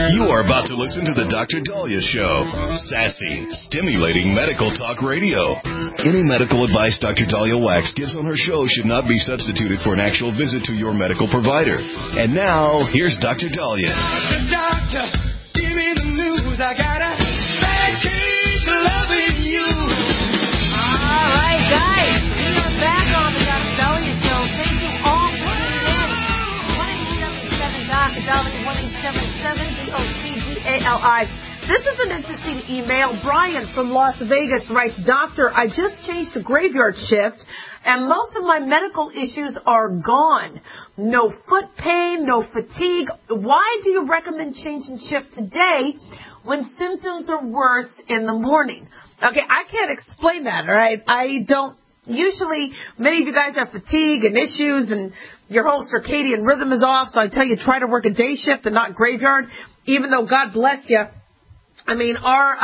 You are about to listen to the Dr. Daliah Show. Sassy, stimulating medical talk radio. Any medical advice Dr. Daliah Wax gives on her show should not be substituted for an actual visit to your medical provider. And now, here's Dr. Daliah. Doctor, give me the news. I got a bad case of loving you. All right, guys. We are back on the Dr. Daliah Show. Thank you all for tuning in. 1-877-DOC-DALI, 1-877-DOC-DALI. This is an interesting email. Brian from Las Vegas writes, Doctor, I just changed to graveyard shift, and most of my medical issues are gone. No foot pain, no fatigue. Why do you recommend changing shift today when symptoms are worse in the morning? Okay, I can't explain that, all right? I don't. Usually, many of you guys have fatigue and issues, and your whole circadian rhythm is off, so I tell you, try to work a day shift and not graveyard, even though God bless you. I mean,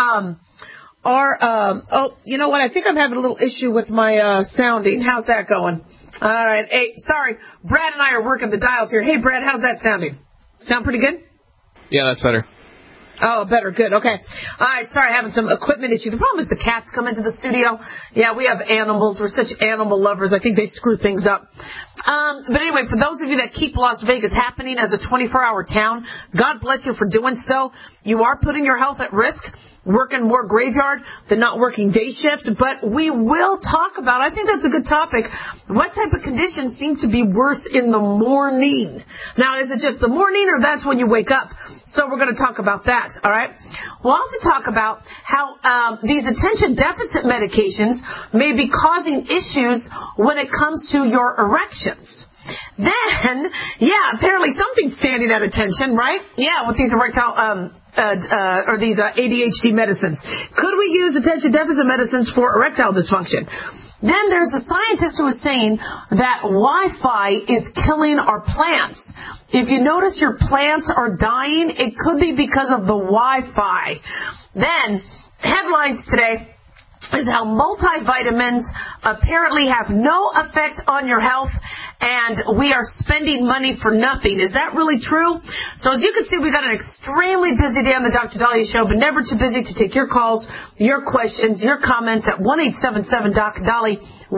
you know what? I think I'm having a little issue with my sounding. How's that going? All right. Hey, sorry. Brad and I are working the dials here. Hey, Brad, how's that sounding? Sound pretty good? Yeah, that's better. Oh, better. Good. Okay. All right. Sorry, having some equipment issue. The problem is the cats come into the studio. Yeah, we have animals. We're such animal lovers. I think they screw things up. But anyway, for those of you that keep Las Vegas happening as a 24-hour town, God bless you for doing so. You are putting your health at risk, working more graveyard than not working day shift. But we will talk about, I think that's a good topic, what type of conditions seem to be worse in the morning. Now, is it just the morning or that's when you wake up? So we're going to talk about that, all right? We'll also talk about how these attention deficit medications may be causing issues when it comes to your erections. Then, yeah, apparently something's standing at attention, right? Yeah, with these erectile or these ADHD medicines. Could we use attention deficit medicines for erectile dysfunction? Then there's a scientist who is saying that Wi-Fi is killing our plants. If you notice your plants are dying, it could be because of the Wi-Fi. Then, headlines today is how multivitamins apparently have no effect on your health, and we are spending money for nothing. Is that really true? So as you can see, we got an extremely busy day on the Dr. Daliah Show, but never too busy to take your calls, your questions, your comments at 1-877-DOC-DALI,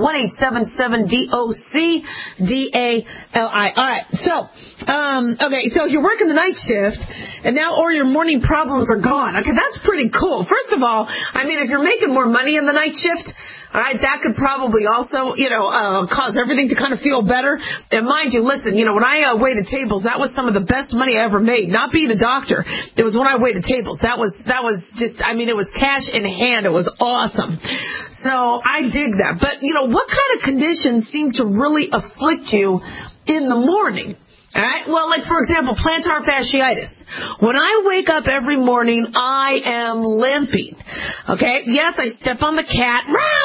1-877-DOC-DALI. All right. So, okay. So you're working the night shift, and now all your morning problems are gone. Okay, that's pretty cool. First of all, I mean, if you're making more money in the night shift, all right, that could probably also, cause everything to kind of feel better. And mind you, listen, when I waited tables, that was some of the best money I ever made. Not being a doctor, it was when I waited tables. That was just, I mean, it was cash in hand. It was awesome. So I dig that. But what kind of conditions seem to really afflict you in the morning? All right. Well, like, for example, plantar fasciitis. When I wake up every morning, I am limping. Okay. Yes, I step on the cat,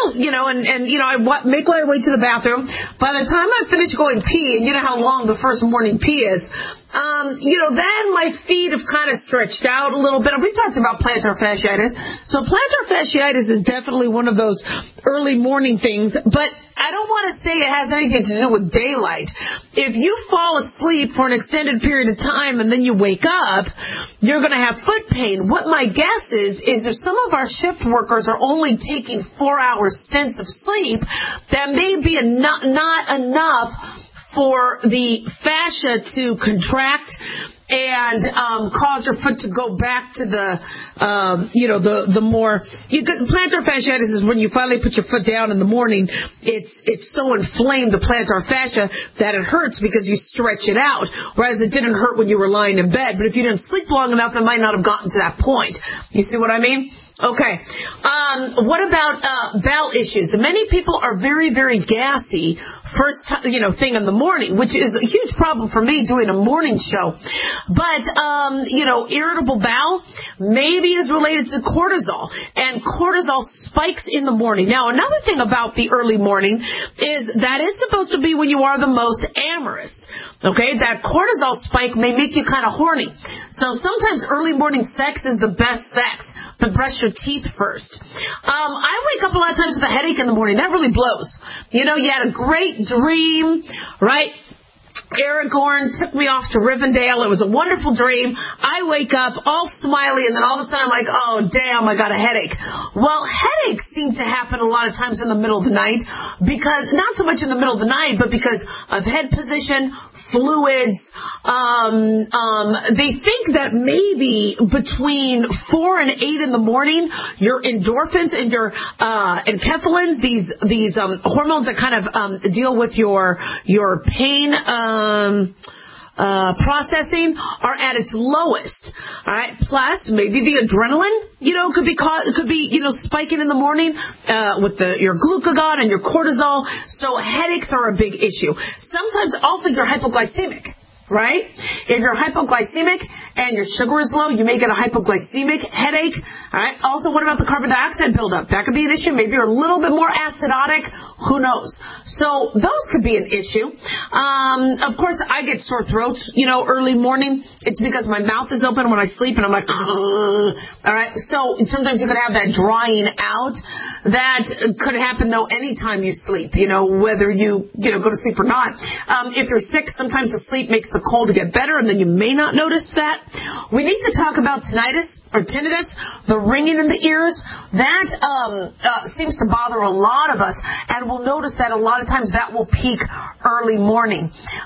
I make my way to the bathroom. By the time I finish going pee, and you know how long the first morning pee is, then my feet have kind of stretched out a little bit. We've talked about plantar fasciitis. So plantar fasciitis is definitely one of those early morning things, but I don't want to say it has anything to do with daylight. If you fall asleep for an extended period of time and then you wake up, you're going to have foot pain. What my guess is if some of our shift workers are only taking 4-hour stints of sleep, that may be not enough for the fascia to contract and cause your foot to go back to the more, because plantar fasciitis is when you finally put your foot down in the morning, it's so inflamed, the plantar fascia, that it hurts because you stretch it out, whereas it didn't hurt when you were lying in bed. But if you didn't sleep long enough, it might not have gotten to that point. You see what I mean? Okay. What about bowel issues? Many people are very, very gassy thing in the morning, which is a huge problem for me doing a morning show. But, irritable bowel maybe is related to cortisol, and cortisol spikes in the morning. Now, another thing about the early morning is that is supposed to be when you are the most amorous. Okay, that cortisol spike may make you kind of horny. So sometimes early morning sex is the best sex, but brush your teeth first. I wake up a lot of times with a headache in the morning. That really blows. You had a great dream, right? Aragorn took me off to Rivendell. It was a wonderful dream. I wake up all smiley, and then all of a sudden I'm like, oh, damn, I got a headache. Well, headaches seem to happen a lot of times in the middle of the night, because not so much in the middle of the night, but because of head position, fluids. They think that maybe between 4 and 8 in the morning, your endorphins and your enkephalins, these hormones that kind of deal with your pain processing, are at its lowest. All right. Plus, maybe the adrenaline, could be spiking in the morning with your glucagon and your cortisol. So headaches are a big issue. Sometimes also you're hypoglycemic. Right? If you're hypoglycemic and your sugar is low, you may get a hypoglycemic headache. All right. Also, what about the carbon dioxide buildup? That could be an issue. Maybe you're a little bit more acidotic. Who knows? So those could be an issue. Of course, I get sore throats, early morning. It's because my mouth is open when I sleep and I'm like, all right. So sometimes you could have that drying out. That could happen though anytime you sleep, whether you, go to sleep or not. If you're sick, sometimes the sleep makes the cold get better, and then you may not notice that. We need to talk about tinnitus, the ringing in the ears. That seems to bother a lot of us, and we'll notice that a lot of times that will peak early morning.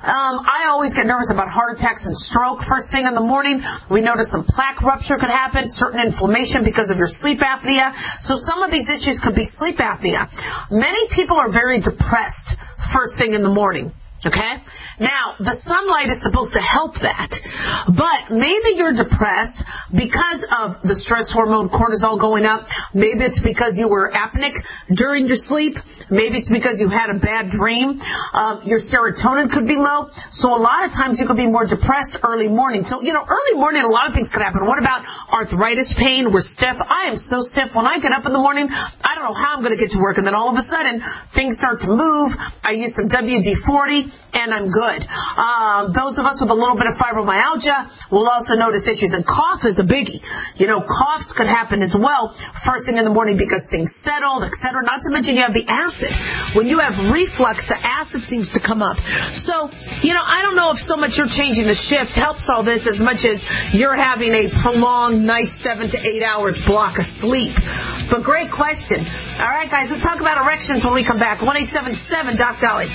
I always get nervous about heart attacks and stroke first thing in the morning. We notice some plaque rupture could happen, certain inflammation because of your sleep apnea. So some of these issues could be sleep apnea. Many people are very depressed first thing in the morning. Okay? Now, the sunlight is supposed to help that. But maybe you're depressed because of the stress hormone cortisol going up. Maybe it's because you were apneic during your sleep. Maybe it's because you had a bad dream. Your serotonin could be low. So a lot of times you could be more depressed early morning. So, early morning, a lot of things could happen. What about arthritis pain? We're stiff. I am so stiff when I get up in the morning. I don't know how I'm going to get to work. And then all of a sudden, things start to move. I use some WD-40. And I'm good. Those of us with a little bit of fibromyalgia will also notice issues. And cough is a biggie. Coughs could happen as well first thing in the morning because things settled, etc. Not to mention you have the acid. When you have reflux, the acid seems to come up. So, I don't know if so much you're changing the shift helps all this as much as you're having a prolonged nice 7 to 8 hours block of sleep. But great question. All right, guys, let's talk about erections when we come back. 1-877-DOC-DOLLY.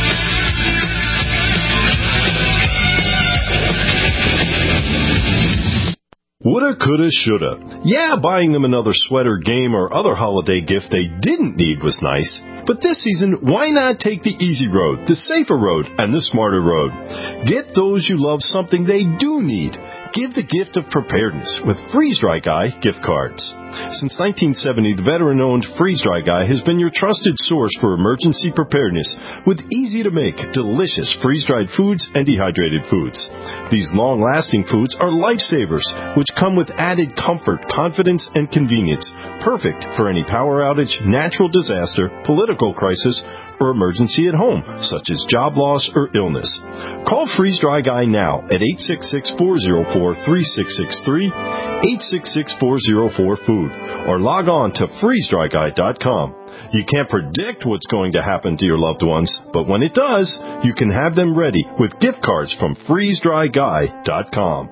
Woulda, coulda, shoulda. Yeah, buying them another sweater, game, or other holiday gift they didn't need was nice. But this season, why not take the easy road, the safer road, and the smarter road? Get those you love something they do need. Give the gift of preparedness with Freeze-Dry Guy gift cards. Since 1970, the veteran-owned Freeze-Dry Guy has been your trusted source for emergency preparedness with easy-to-make, delicious freeze-dried foods and dehydrated foods. These long-lasting foods are lifesavers, which come with added comfort, confidence, and convenience, perfect for any power outage, natural disaster, political crisis, or emergency at home, such as job loss or illness. Call Freeze-Dry Guy now at 866-404-3663, 866-404-FOOD, or log on to freezedryguy.com. You can't predict what's going to happen to your loved ones, but when it does, you can have them ready with gift cards from freezedryguy.com.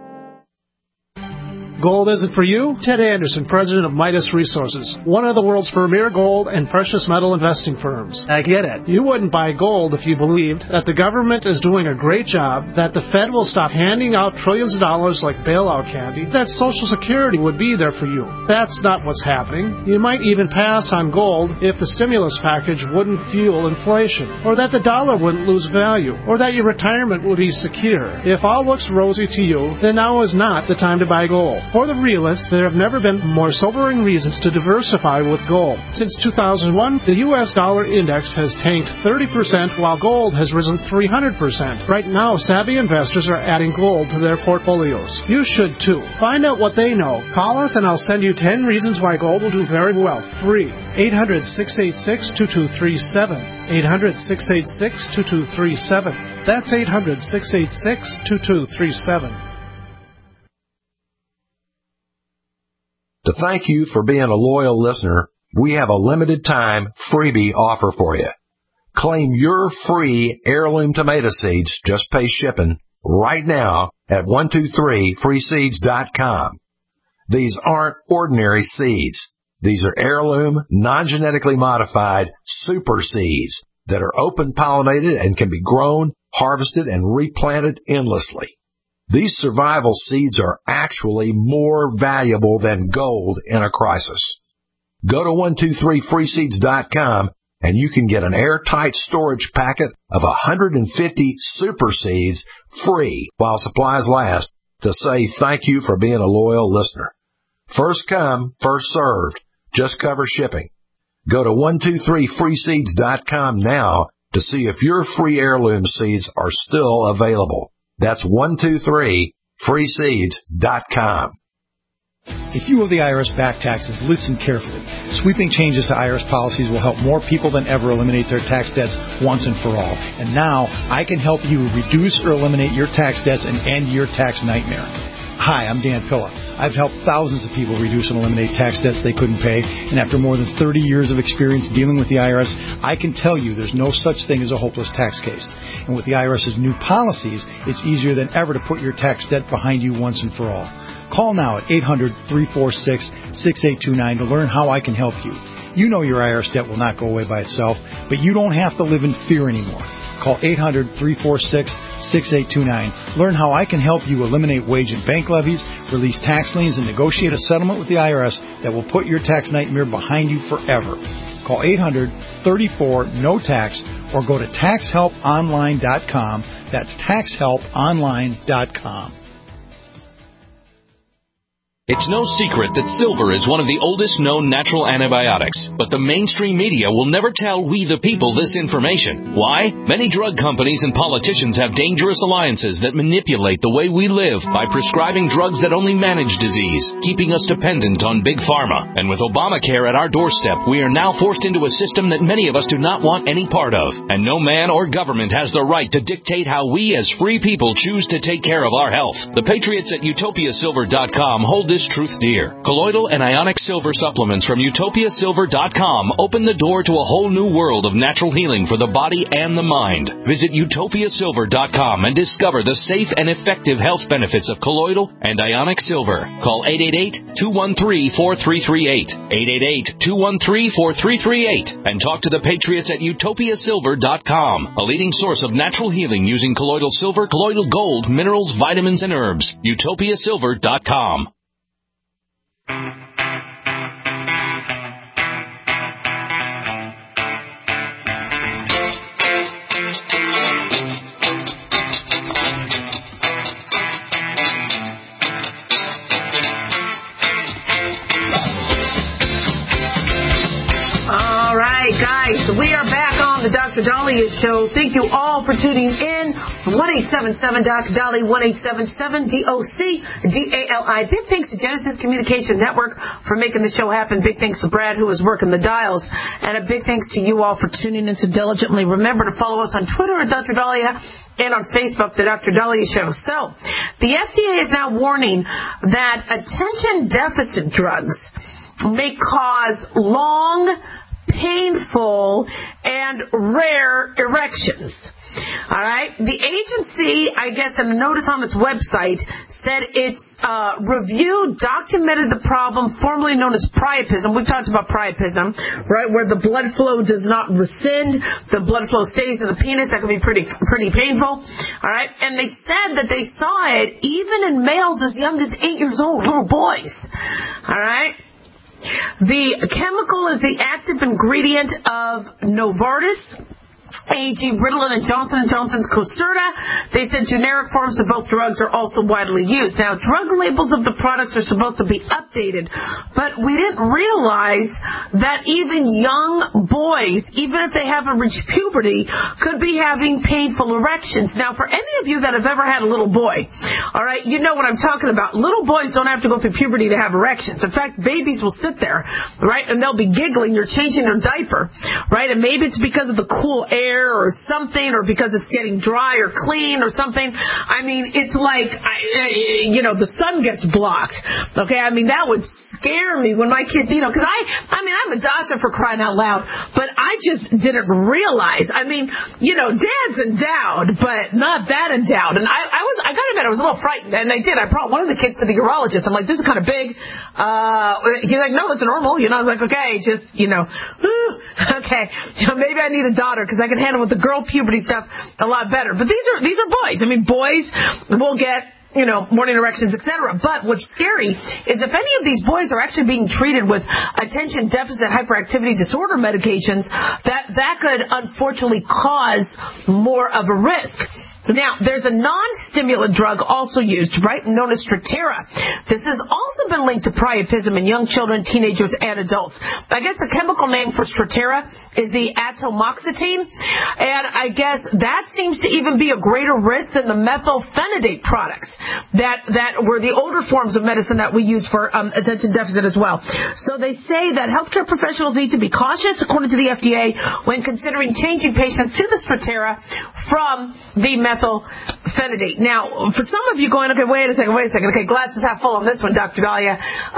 Gold isn't for you? Ted Anderson, president of Midas Resources, one of the world's premier gold and precious metal investing firms. I get it. You wouldn't buy gold if you believed that the government is doing a great job, that the Fed will stop handing out trillions of dollars like bailout candy, that Social Security would be there for you. That's not what's happening. You might even pass on gold if the stimulus package wouldn't fuel inflation, or that the dollar wouldn't lose value, or that your retirement would be secure. If all looks rosy to you, then now is not the time to buy gold. For the realists, there have never been more sobering reasons to diversify with gold. Since 2001, the U.S. dollar index has tanked 30%, while gold has risen 300%. Right now, savvy investors are adding gold to their portfolios. You should too. Find out what they know. Call us and I'll send you 10 reasons why gold will do very well. Free. 800-686-2237. 800-686-2237. That's 800-686-2237. To thank you for being a loyal listener, we have a limited time freebie offer for you. Claim your free heirloom tomato seeds, just pay shipping, right now at 123freeseeds.com. These aren't ordinary seeds. These are heirloom, non-genetically modified super seeds that are open-pollinated and can be grown, harvested, and replanted endlessly. These survival seeds are actually more valuable than gold in a crisis. Go to 123freeseeds.com and you can get an airtight storage packet of 150 super seeds free while supplies last to say thank you for being a loyal listener. First come, first served. Just cover shipping. Go to 123freeseeds.com now to see if your free heirloom seeds are still available. That's 123freeseeds.com. If you owe the IRS back taxes, listen carefully. Sweeping changes to IRS policies will help more people than ever eliminate their tax debts once and for all. And now, I can help you reduce or eliminate your tax debts and end your tax nightmare. Hi, I'm Dan Pilla. I've helped thousands of people reduce and eliminate tax debts they couldn't pay, and after more than 30 years of experience dealing with the IRS, I can tell you there's no such thing as a hopeless tax case. And with the IRS's new policies, it's easier than ever to put your tax debt behind you once and for all. Call now at 800-346-6829 to learn how I can help you. You know your IRS debt will not go away by itself, but you don't have to live in fear anymore. Call 800-346-6829. Learn how I can help you eliminate wage and bank levies, release tax liens, and negotiate a settlement with the IRS that will put your tax nightmare behind you forever. Call 800-34-NO-TAX or go to taxhelponline.com. That's taxhelponline.com. It's no secret that silver is one of the oldest known natural antibiotics, but the mainstream media will never tell we the people this information. Why? Many drug companies and politicians have dangerous alliances that manipulate the way we live by prescribing drugs that only manage disease, keeping us dependent on big pharma. And with Obamacare at our doorstep, we are now forced into a system that many of us do not want any part of. And no man or government has the right to dictate how we as free people choose to take care of our health. The patriots at utopiasilver.com hold this truth dear. Colloidal and ionic silver supplements from utopiasilver.com open the door to a whole new world of natural healing for the body and the mind. Visit utopiasilver.com and discover the safe and effective health benefits of colloidal and ionic silver. Call 888-213-4338, 888-213-4338, and talk to the patriots at utopiasilver.com, a leading source of natural healing using colloidal silver, colloidal gold, minerals, vitamins, and herbs. utopiasilver.com. All right, guys, we are back on the Dr. Daliah Show. Thank you all for tuning in. 1-877-Dr. Dali, 1-877-DOC-DALI. Big thanks to Genesis Communications Network for making the show happen. Big thanks to Brad, who is working the dials. And a big thanks to you all for tuning in so diligently. Remember to follow us on Twitter at Dr. Daliah and on Facebook, the Dr. Daliah Show. So, the FDA is now warning that attention deficit drugs may cause long, painful, and rare erections. All right. The agency, I guess, in a notice on its website, said its review documented the problem formerly known as priapism. We've talked about priapism, right, where the blood flow does not rescind, the blood flow stays in the penis. That can be pretty painful. All right. And they said that they saw it even in males as young as 8 years old, little boys. All right. The chemical is the active ingredient of Novartis, AG Ritalin, and Johnson & Johnson's Concerta. They said generic forms of both drugs are also widely used. Now, drug labels of the products are supposed to be updated, but we didn't realize that even young boys, even if they haven't reached puberty, could be having painful erections. Now, for any of you that have ever had a little boy, all right, you know what I'm talking about. Little boys don't have to go through puberty to have erections. In fact, babies will sit there, right, and they'll be giggling. You're changing their diaper, right, and maybe it's because of the cool air hair or something, or because it's getting dry or clean or something. I mean, it's like, the sun gets blocked. Okay, I mean, that would scare me when my kids, because I'm a doctor for crying out loud, but I just didn't realize. I mean, Dad's endowed, but not that endowed. And I got to admit, I was a little frightened, and I did. I brought one of the kids to the urologist. I'm like, this is kind of big. He's like, no, it's normal. I was like, okay, just, okay, maybe I need a daughter because I can handle with the girl puberty stuff a lot better. But these are boys. I mean, boys will get, morning erections, etc. But what's scary is if any of these boys are actually being treated with attention deficit hyperactivity disorder medications, that could unfortunately cause more of a risk. Now, there's a non-stimulant drug also used, right, known as Strattera. This has also been linked to priapism in young children, teenagers, and adults. I guess the chemical name for Strattera is the atomoxetine, and I guess that seems to even be a greater risk than the methylphenidate products that were the older forms of medicine that we use for attention deficit as well. So they say that healthcare professionals need to be cautious, according to the FDA, when considering changing patients to the Strattera from the methylphenidate. Now, for some of you going, okay, wait a second. Okay, glasses half full on this one, Dr. Dahlia.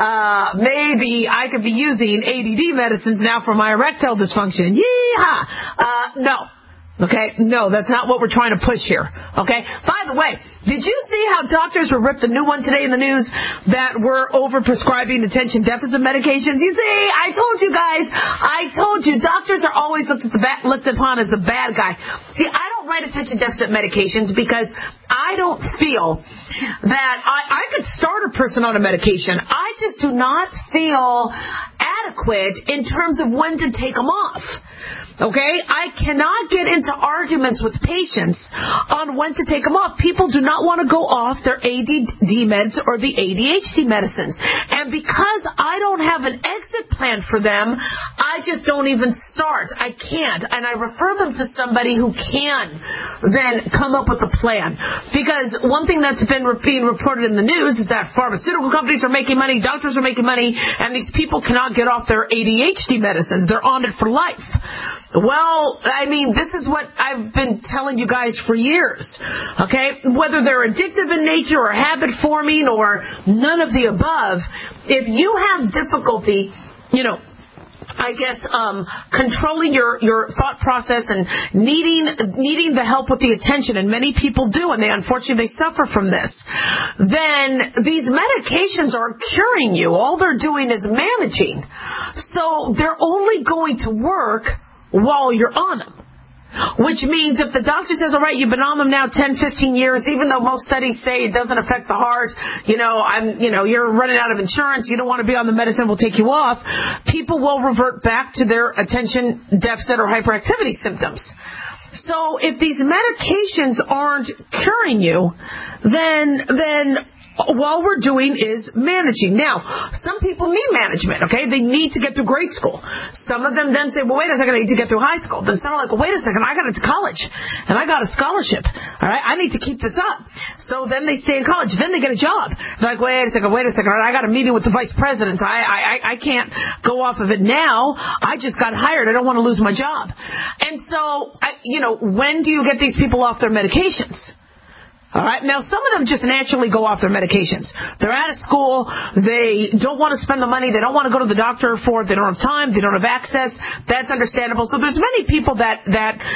Maybe I could be using ADD medicines now for my erectile dysfunction. Yeehaw! No. Okay? No, that's not what we're trying to push here. Okay? By the way, did you see how doctors were ripped a new one today in the news that were over-prescribing attention deficit medications? You see, I told you guys, doctors are always looked upon as the bad guy. See, I don't write attention deficit medications because I don't feel that I could start a person on a medication. I just do not feel adequate in terms of when to take them off. Okay? I cannot get into arguments with patients on when to take them off. People do not want to go off their ADD meds or the ADHD medicines. And because I don't have an exit plan for them, I just don't even start. I can't. And I refer them to somebody who can then come up with a plan. Because one thing that's been being reported in the news is that pharmaceutical companies are making money, doctors are making money, and these people cannot get off their ADHD medicines. They're on it for life. Well, I mean, this is what I've been telling you guys for years, okay? Whether they're addictive in nature or habit-forming or none of the above, if you have difficulty, controlling your thought process and needing the help with the attention, and many people do, and unfortunately suffer from this, then these medications aren't curing you. All they're doing is managing. So they're only going to work while you're on them. Which means if the doctor says, all right, you've been on them now 10, 15 years, even though most studies say it doesn't affect the heart, you're running out of insurance, you don't want to be on the medicine, we'll take you off, people will revert back to their attention deficit or hyperactivity symptoms. So if these medications aren't curing you, then all we're doing is managing. Now, some people need management, okay? They need to get through grade school. Some of them then say, well, wait a second, I need to get through high school. Then some are like, well, wait a second, I got into college, and I got a scholarship, all right? I need to keep this up. So then they stay in college. Then they get a job. They're like, wait a second, all right, I got a meeting with the vice president. I can't go off of it now. I just got hired. I don't want to lose my job. And so, when do you get these people off their medications? All right. Now, some of them just naturally go off their medications. They're out of school. They don't want to spend the money. They don't want to go to the doctor for it. They don't have time. They don't have access. That's understandable. So there's many people that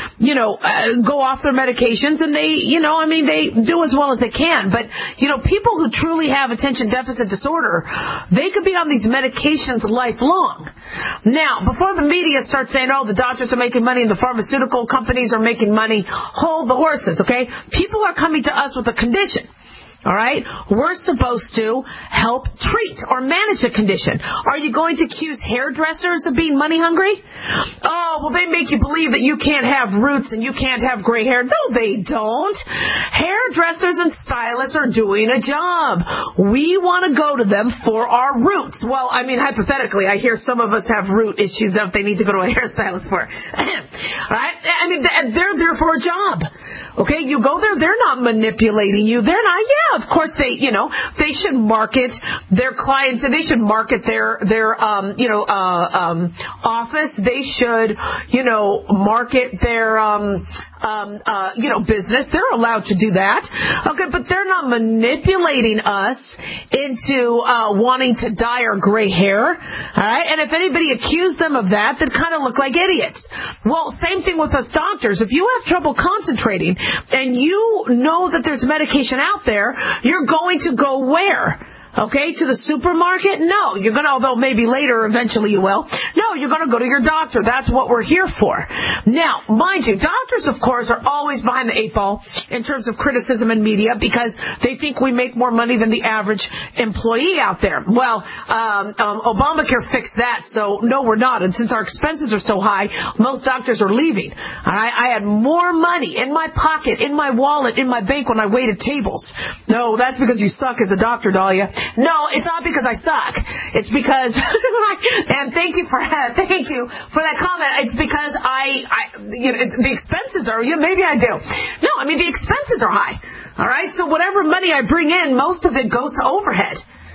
go off their medications, and they do as well as they can. But, people who truly have attention deficit disorder, they could be on these medications lifelong. Now, before the media starts saying, oh, the doctors are making money and the pharmaceutical companies are making money, hold the horses, okay? People are coming to us with a condition. All right? We're supposed to help treat or manage the condition. Are you going to accuse hairdressers of being money hungry? Oh, well, they make you believe that you can't have roots and you can't have gray hair. No, they don't. Hairdressers and stylists are doing a job. We want to go to them for our roots. Well, I mean, hypothetically, I hear some of us have root issues that they need to go to a hairstylist for. All right? I mean, they're there for a job. Okay? You go there, they're not manipulating you. They're not, of course they should market their clients, and they should market their office. They should, market their, business. They're allowed to do that. Okay, but they're not manipulating us into wanting to dye our gray hair. All right, and if anybody accused them of that, they'd kind of look like idiots. Well, same thing with us doctors. If you have trouble concentrating and you know that there's medication out there, you're going to go where? Okay, to the supermarket? No, you're going to, although maybe later, eventually you will. No, you're going to go to your doctor. That's what we're here for. Now, mind you, doctors, of course, are always behind the eight ball in terms of criticism and media because they think we make more money than the average employee out there. Well, Obamacare fixed that, so no, we're not. And since our expenses are so high, most doctors are leaving. All right, I had more money in my pocket, in my wallet, in my bank when I waited tables. No, that's because you suck as a doctor, Dahlia. No, it's not because I suck. It's because, and thank you for that comment. It's because the expenses are, maybe I do. No, I mean, the expenses are high. All right. So whatever money I bring in, most of it goes to overhead.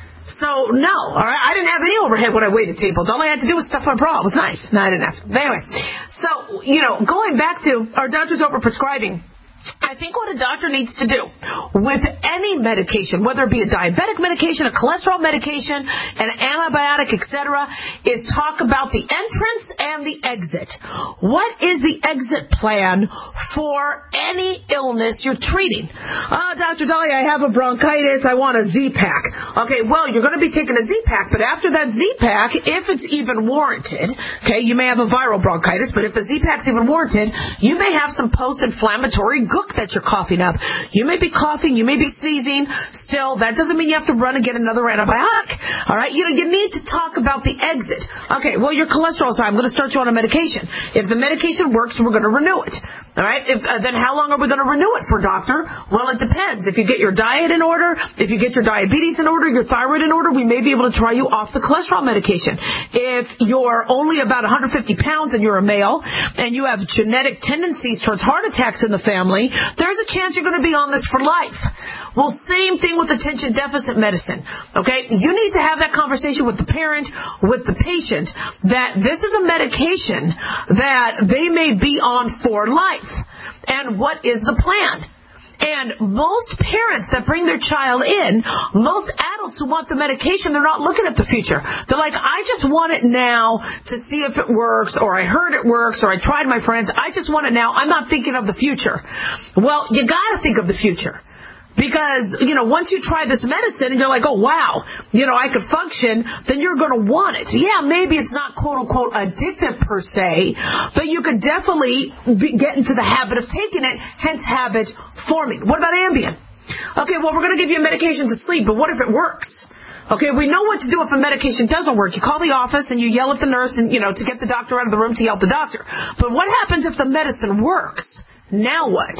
So no, all right. I didn't have any overhead when I waited tables. All I had to do was stuff my bra. It was nice. No, I didn't have to. But anyway, so, going back to our doctors overprescribing, I think what a doctor needs to do with any medication, whether it be a diabetic medication, a cholesterol medication, an antibiotic, etc., is talk about the entrance and the exit. What is the exit plan for any illness you're treating? Dr. Dahlia, I have a bronchitis. I want a Z-Pack. Okay, well, you're going to be taking a Z-Pack, but after that Z-Pack, if it's even warranted, okay, you may have a viral bronchitis, but if the Z-Pack's even warranted, you may have some post-inflammatory gook that you're coughing up. You may be coughing, you may be sneezing. Still, that doesn't mean you have to run and get another antibiotic. All right, you need to talk about the exit. Okay, well, your cholesterol's high. I'm going to start you on a medication. If the medication works, we're going to renew it. All right, then how long are we going to renew it for, doctor? Well, it depends. If you get your diet in order, if you get your diabetes in order, your thyroid in order, we may be able to try you off the cholesterol medication. If you're only about 150 pounds and you're a male and you have genetic tendencies towards heart attacks in the family, there's a chance you're going to be on this for life. Well, same thing with attention deficit medicine. Okay? You need to have that conversation with the parent, with the patient, that this is a medication that they may be on for life. And what is the plan? And most parents that bring their child in, most adults who want the medication, they're not looking at the future. They're like, I just want it now to see if it works, or I heard it works, or I tried my friends. I just want it now. I'm not thinking of the future. Well, you got to think of the future. Because, once you try this medicine and you're like, oh, wow, I could function, then you're going to want it. Yeah, maybe it's not quote-unquote addictive per se, but you could definitely get into the habit of taking it, hence habit forming. What about Ambien? Okay, well, we're going to give you a medication to sleep, but what if it works? Okay, we know what to do if a medication doesn't work. You call the office and you yell at the nurse and, to get the doctor out of the room to yell at the doctor. But what happens if the medicine works? Now what?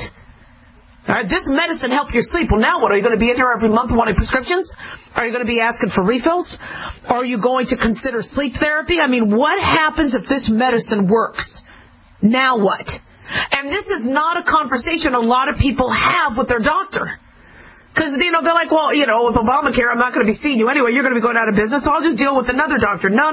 All right, this medicine helped your sleep. Well, now what? Are you going to be in here every month wanting prescriptions? Are you going to be asking for refills? Are you going to consider sleep therapy? I mean, what happens if this medicine works? Now what? And this is not a conversation a lot of people have with their doctor. Because, they're like, well, with Obamacare, I'm not going to be seeing you anyway. You're going to be going out of business, so I'll just deal with another doctor. No.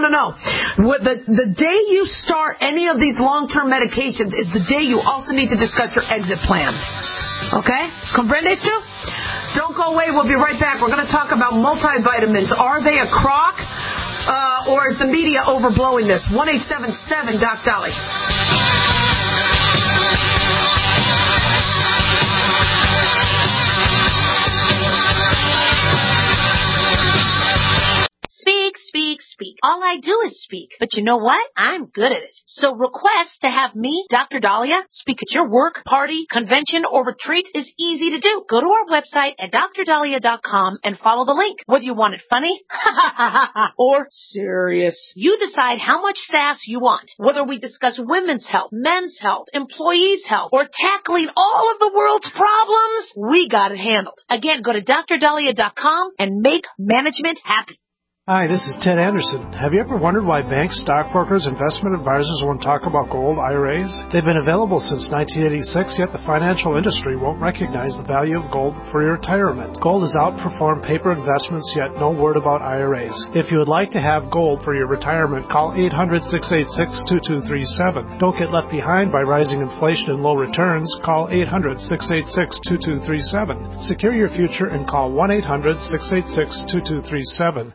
The day you start any of these long-term medications is the day you also need to discuss your exit plan. Okay? Comprendes tú? Don't go away. We'll be right back. We're going to talk about multivitamins. Are they a crock? Or is the media overblowing this? 1-877-DOC-DOLLY. Speak. All I do is speak. But you know what? I'm good at it. So request to have me, Dr. Dahlia, speak at your work, party, convention, or retreat is easy to do. Go to our website at drdahlia.com and follow the link. Whether you want it funny or serious, you decide how much sass you want. Whether we discuss women's health, men's health, employees' health, or tackling all of the world's problems, we got it handled. Again, go to drdahlia.com and make management happy. Hi, this is Ted Anderson. Have you ever wondered why banks, stockbrokers, investment advisors won't talk about gold IRAs? They've been available since 1986, yet the financial industry won't recognize the value of gold for your retirement. Gold has outperformed paper investments, yet no word about IRAs. If you would like to have gold for your retirement, call 800-686-2237. Don't get left behind by rising inflation and low returns. Call 800-686-2237. Secure your future and call 1-800-686-2237.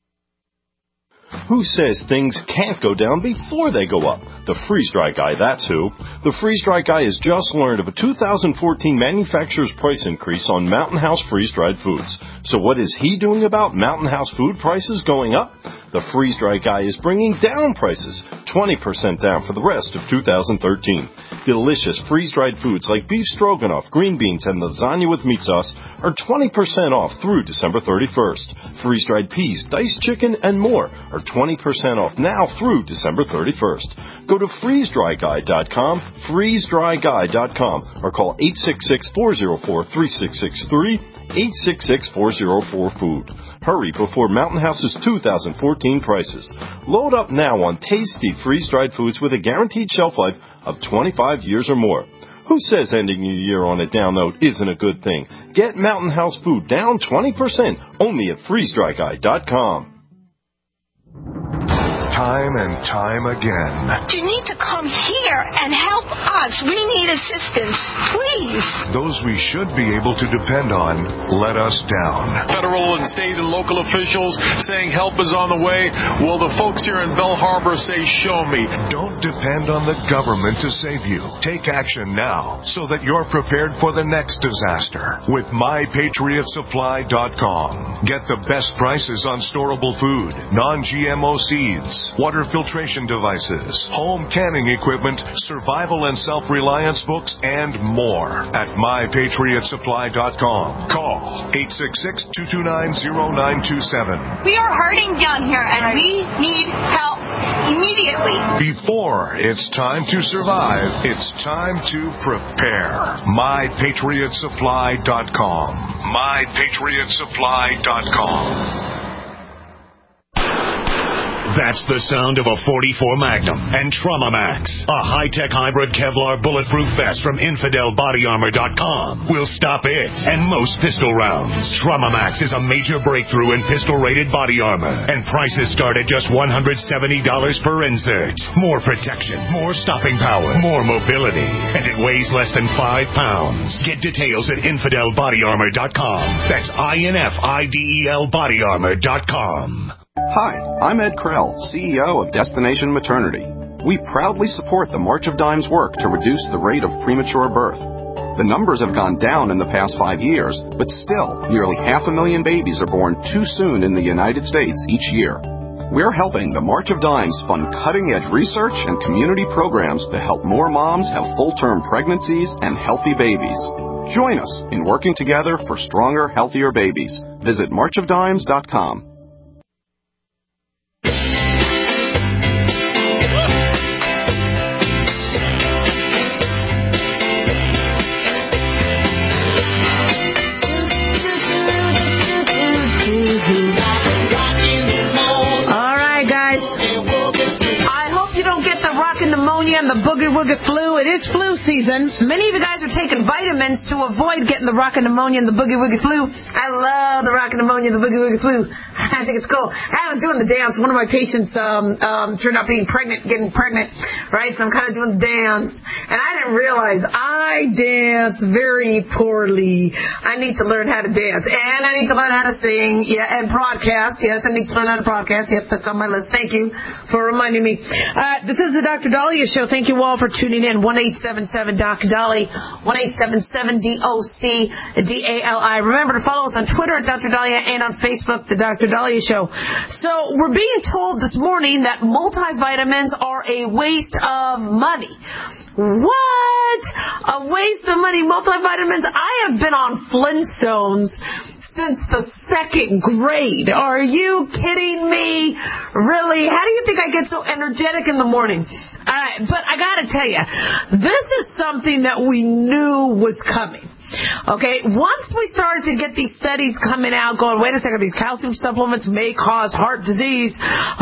Who says things can't go down before they go up? The freeze-dry guy, that's who. The freeze-dry guy has just learned of a 2014 manufacturer's price increase on Mountain House freeze-dried foods. So what is he doing about Mountain House food prices going up? The freeze-dry guy is bringing down prices, 20% down for the rest of 2013. Delicious freeze-dried foods like beef stroganoff, green beans, and lasagna with meat sauce are 20% off through December 31st. Freeze-dried peas, diced chicken, and more are 20% off now through December 31st. Go to freezedryguy.com, freezedryguy.com, or call 866-404-3663, 866-404-FOOD. Hurry before Mountain House's 2014 prices. Load up now on tasty freeze-dried foods with a guaranteed shelf life of 25 years or more. Who says ending your year on a down note isn't a good thing? Get Mountain House food down 20% only at freezedryguy.com. Time and time again. You need to come here and help us. We need assistance, please. Those we should be able to depend on let us down. Federal and state and local officials saying help is on the way. Well, the folks here in Belle Harbor say, show me. Don't depend on the government to save you. Take action now so that you're prepared for the next disaster with MyPatriotSupply.com. Get the best prices on storable food, non-GMO seeds, water filtration devices, home canning equipment, survival and self-reliance books, and more at MyPatriotSupply.com. Call 866-229-0927. We are hurting down here, and we need help immediately. Before it's time to survive, it's time to prepare. MyPatriotSupply.com. MyPatriotSupply.com. That's the sound of a .44 Magnum and Trauma Max, a high-tech hybrid Kevlar bulletproof vest from InfidelBodyArmor.com. Will stop it and most pistol rounds. Trauma Max is a major breakthrough in pistol-rated body armor, and prices start at just $170 per insert. More protection, more stopping power, more mobility, and it weighs less than 5 pounds. Get details at InfidelBodyArmor.com. That's INFIDEL Hi, I'm Ed Krell, CEO of Destination Maternity. We proudly support the March of Dimes work to reduce the rate of premature birth. The numbers have gone down in the past 5 years, but still, nearly 500,000 babies are born too soon in the United States each year. We're helping the March of Dimes fund cutting-edge research and community programs to help more moms have full-term pregnancies and healthy babies. Join us in working together for stronger, healthier babies. Visit marchofdimes.com. Pneumonia and the boogie woogie flu. It is flu season. Many of you guys are taking vitamins to avoid getting the rockin' pneumonia and the boogie woogie flu. I love the rockin' pneumonia and the boogie woogie flu. I think it's cool. I was doing the dance. One of my patients turned out getting pregnant, right? So I'm kind of doing the dance. And I didn't realize I dance very poorly. I need to learn how to dance. And I need to learn how to sing. Yeah, and broadcast. Yes, I need to learn how to broadcast. Yep, that's on my list. Thank you for reminding me. This is the Dr. Dahlia Show. Thank you all for tuning in. 1-877-DOC-DALI, 1-877-DOC-DALI. Remember to follow us on Twitter at Dr. Dahlia and on Facebook, The Dr. Dahlia Show. So we're being told this morning that multivitamins are a waste of money. What? A waste of money. Multivitamins. I have been on Flintstones since the 2nd grade. Are you kidding me? Really? How do you think I get so energetic in the morning? But I got to tell you, this is something that we knew was coming. Okay, once we started to get these studies coming out going, wait a second, these calcium supplements may cause heart disease.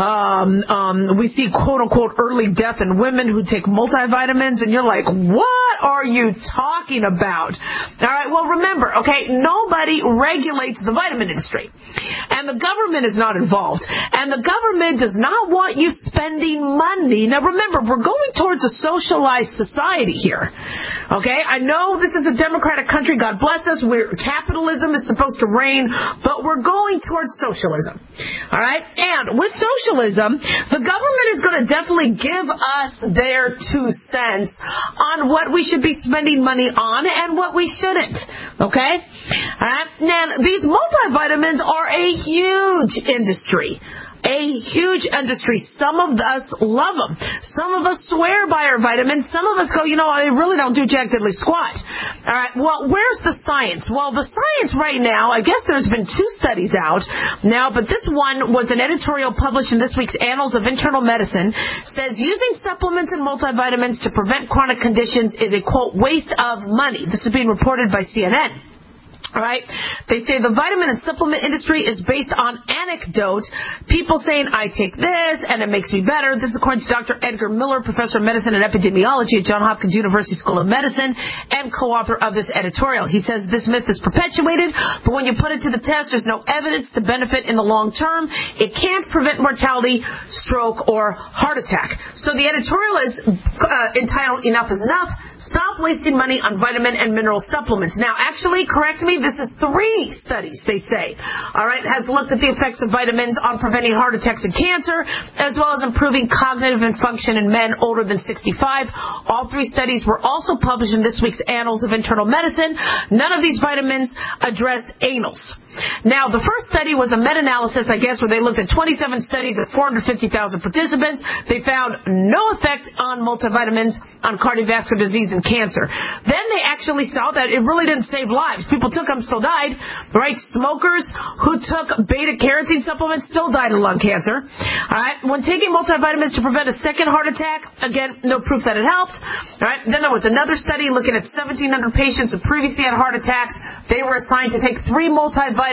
We see quote-unquote early death in women who take multivitamins, and you're like, what are you talking about? All right, well, remember, okay, nobody regulates the vitamin industry, and the government is not involved, and the government does not want you spending money. Now, remember, we're going towards a socialized society here, okay? I know this is a democratic country. God bless us. Capitalism is supposed to reign, but we're going towards socialism, all right? And with socialism, the government is going to definitely give us their 2 cents on what we should be spending money on and what we shouldn't, okay? All right? Now, these multivitamins are a huge industry. A huge industry. Some of us love them. Some of us swear by our vitamins. Some of us go, I really don't do jack diddly squat. All right. Well, where's the science? Well, the science right now, I guess there's been 2 studies out now, but this one was an editorial published in this week's Annals of Internal Medicine, says using supplements and multivitamins to prevent chronic conditions is a, quote, waste of money. This is being reported by CNN. All right. They say the vitamin and supplement industry is based on anecdote. People saying, I take this and it makes me better. This is according to Dr. Edgar Miller, professor of medicine and epidemiology at Johns Hopkins University School of Medicine and co-author of this editorial. He says this myth is perpetuated, but when you put it to the test, there's no evidence to benefit in the long term. It can't prevent mortality, stroke, or heart attack. So the editorial is entitled Enough is Enough. Stop wasting money on vitamin and mineral supplements. Now, actually, correct me, this is 3 studies, they say, all right, has looked at the effects of vitamins on preventing heart attacks and cancer, as well as improving cognitive and function in men older than 65. All 3 studies were also published in this week's Annals of Internal Medicine. None of these vitamins addressed anals. Now, the first study was a meta-analysis, I guess, where they looked at 27 studies of 450,000 participants. They found no effect on multivitamins on cardiovascular disease and cancer. Then they actually saw that it really didn't save lives. People took them, still died, right? Smokers who took beta-carotene supplements still died of lung cancer. All right. When taking multivitamins to prevent a second heart attack, again, no proof that it helped. All right. Then there was another study looking at 1,700 patients who previously had heart attacks. They were assigned to take 3 multivitamins.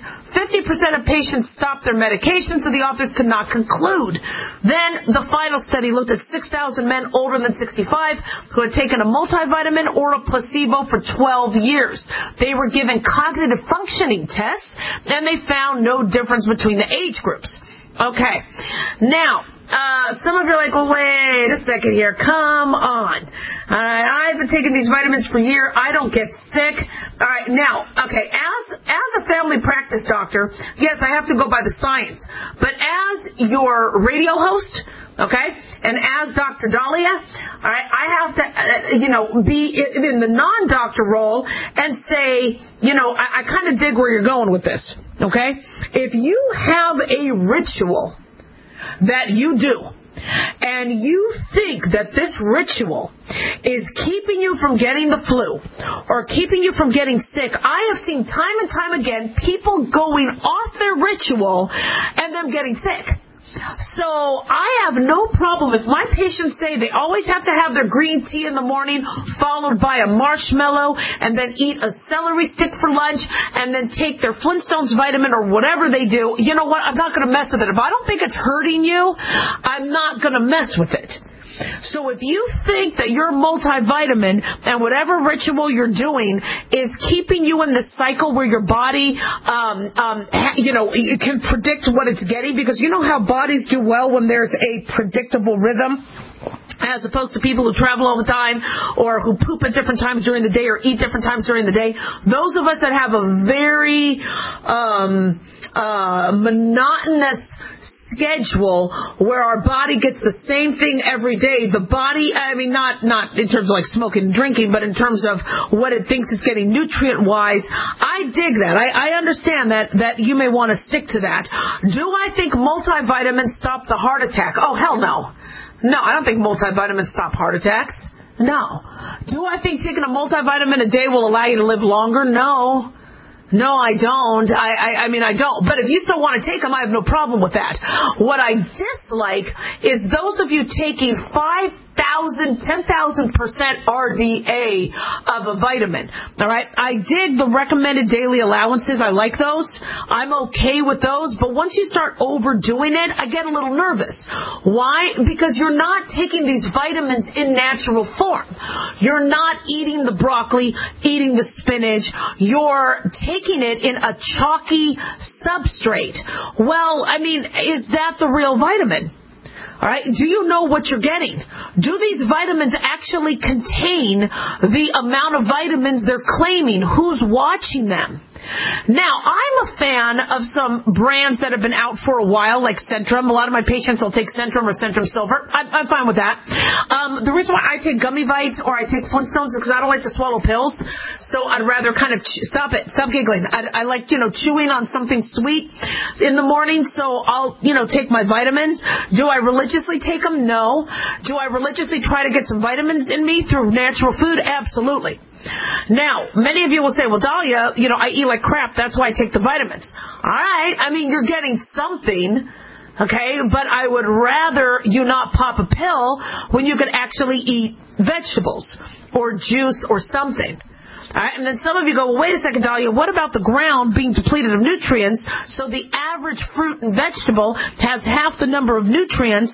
50% of patients stopped their medication, so the authors could not conclude. Then the final study looked at 6,000 men older than 65 who had taken a multivitamin or a placebo for 12 years. They were given cognitive functioning tests, and they found no difference between the age groups. Okay. Now, some of you are like, well, wait a second here. Come on. I've been taking these vitamins for a year. I don't get sick. All right. Now, okay, as a family practice doctor, yes, I have to go by the science. But as your radio host, okay, and as Dr. Dahlia, all right, I have to, be in the non-doctor role and say, I kind of dig where you're going with this, okay? If you have a ritual that you do, and you think that this ritual is keeping you from getting the flu or keeping you from getting sick, I have seen time and time again people going off their ritual and them getting sick. So I have no problem if my patients say they always have to have their green tea in the morning followed by a marshmallow and then eat a celery stick for lunch and then take their Flintstones vitamin or whatever they do. You know what? I'm not going to mess with it. If I don't think it's hurting you, I'm not going to mess with it. So if you think that your multivitamin and whatever ritual you're doing is keeping you in this cycle where your body, it can predict what it's getting, because you know how bodies do well when there's a predictable rhythm, as opposed to people who travel all the time or who poop at different times during the day or eat different times during the day. Those of us that have a very monotonous schedule where our body gets the same thing every day, the body, not in terms of like smoking and drinking, but in terms of what it thinks it's getting nutrient-wise, I dig that. I understand that you may want to stick to that. Do I think multivitamins stop the heart attack? Oh, hell no. No, I don't think multivitamins stop heart attacks. No. Do I think taking a multivitamin a day will allow you to live longer? No. No, I don't. I mean, I don't. But if you still want to take them, I have no problem with that. What I dislike is those of you taking 5,000, 10,000% RDA of a vitamin. All right? I dig the recommended daily allowances. I like those. I'm okay with those. But once you start overdoing it, I get a little nervous. Why? Because you're not taking these vitamins in natural form. You're not eating the broccoli, eating the spinach. You're taking it in a chalky substrate. Well, I mean, is that the real vitamin? All right. Do you know what you're getting? Do these vitamins actually contain the amount of vitamins they're claiming? Who's watching them? Now, I'm a fan of some brands that have been out for a while, like Centrum. A lot of my patients will take Centrum or Centrum Silver. I'm fine with that. The reason why I take gummy vites or I take Flintstones is because I don't like to swallow pills. So I'd rather kind of stop giggling. I like, chewing on something sweet in the morning. So I'll, take my vitamins. Do I religiously take them? No. Do I religiously try to get some vitamins in me through natural food? Absolutely. Now, many of you will say, well, Dahlia, I eat like crap. That's why I take the vitamins. All right. I mean, you're getting something. Okay. But I would rather you not pop a pill when you could actually eat vegetables or juice or something. All right, and then some of you go, well, wait a second, Dahlia, what about the ground being depleted of nutrients? So the average fruit and vegetable has half the number of nutrients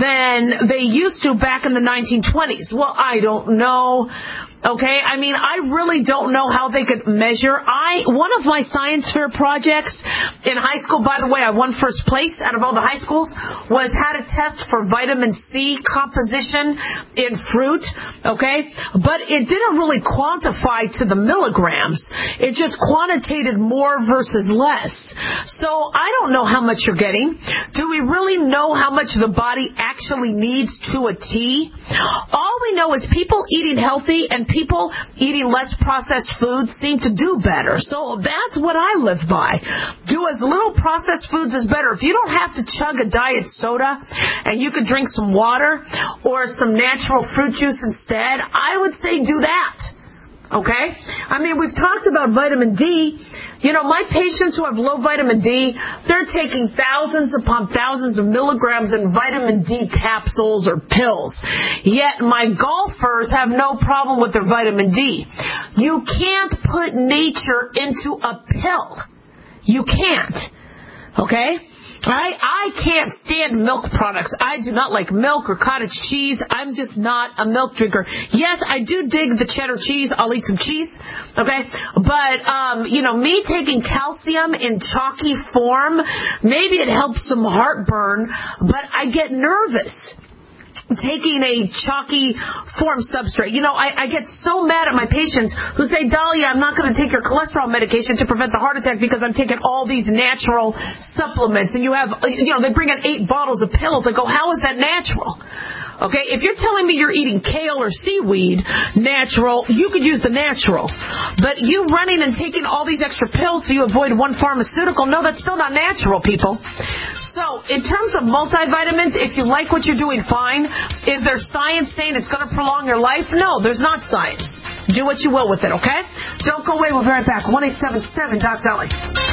than they used to back in the 1920s. Well, I don't know. Okay, I mean, I really don't know how they could measure. One of my science fair projects in high school, by the way, I won first place out of all the high schools, was how to test for vitamin C composition in fruit, okay? But it didn't really quantify to the milligrams. It just quantitated more versus less. So I don't know how much you're getting. Do we really know how much the body actually needs to a T? All we know is people eating healthy and people eating less processed foods seem to do better. So that's what I live by. Do as little processed foods as better. If you don't have to chug a diet soda and you could drink some water or some natural fruit juice instead, I would say do that. Okay? I mean, we've talked about vitamin D. My patients who have low vitamin D, they're taking thousands upon thousands of milligrams in vitamin D capsules or pills. Yet my golfers have no problem with their vitamin D. You can't put nature into a pill. You can't. Okay? I can't stand milk products. I do not like milk or cottage cheese. I'm just not a milk drinker. Yes, I do dig the cheddar cheese. I'll eat some cheese. Okay? But, me taking calcium in chalky form, maybe it helps some heartburn, but I get nervous taking a chalky form substrate. I get so mad at my patients who say, Dahlia, I'm not going to take your cholesterol medication to prevent the heart attack because I'm taking all these natural supplements. And you have, they bring in 8 bottles of pills. I go, how is that natural? Okay, if you're telling me you're eating kale or seaweed natural, you could use the natural. But you running and taking all these extra pills so you avoid one pharmaceutical, no, that's still not natural, people. So, in terms of multivitamins, if you like what you're doing, fine. Is there science saying it's going to prolong your life? No, there's not science. Do what you will with it, okay? Don't go away. We'll be right back. 1-877-DOC-DOLLY.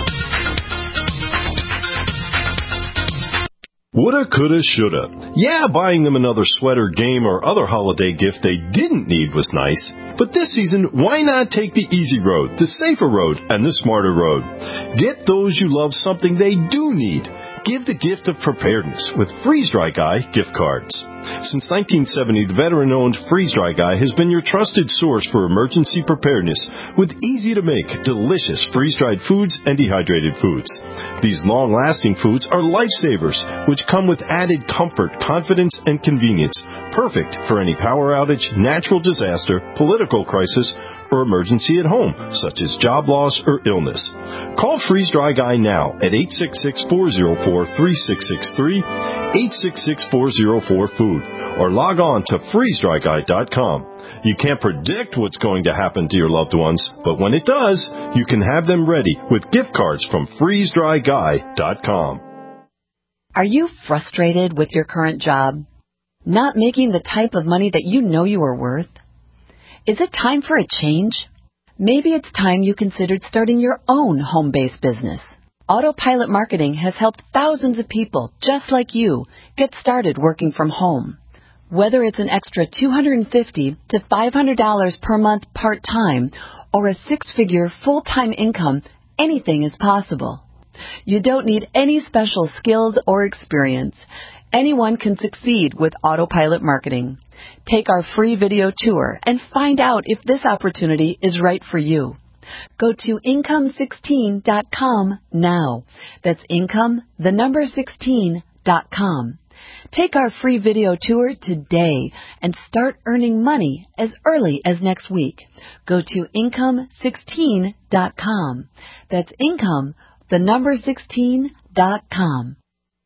Woulda, coulda, shoulda. Yeah, buying them another sweater, game, or other holiday gift they didn't need was nice. But this season, why not take the easy road, the safer road, and the smarter road? Get those you love something they do need. Give the gift of preparedness with Freeze Dry Guy gift cards. Since 1970, the veteran-owned Freeze Dry Guy has been your trusted source for emergency preparedness with easy-to-make, delicious freeze-dried foods and dehydrated foods. These long-lasting foods are lifesavers, which come with added comfort, confidence, and convenience, perfect for any power outage, natural disaster, political crisis, or emergency at home, such as job loss or illness. Call Freeze Dry Guy now at 866-404-3663, 866-404-FOOD, or log on to freezedryguy.com. You can't predict what's going to happen to your loved ones, but when it does, you can have them ready with gift cards from freezedryguy.com. Are you frustrated with your current job? Not making the type of money that you know you are worth? Is it time for a change? Maybe it's time you considered starting your own home-based business. Autopilot Marketing has helped thousands of people just like you get started working from home. Whether it's an extra $250 to $500 per month part-time or a six-figure full-time income, anything is possible. You don't need any special skills or experience. Anyone can succeed with Autopilot Marketing. Take our free video tour and find out if this opportunity is right for you. Go to income16.com now. That's income16.com. Take our free video tour today and start earning money as early as next week. Go to income16.com. That's income16.com.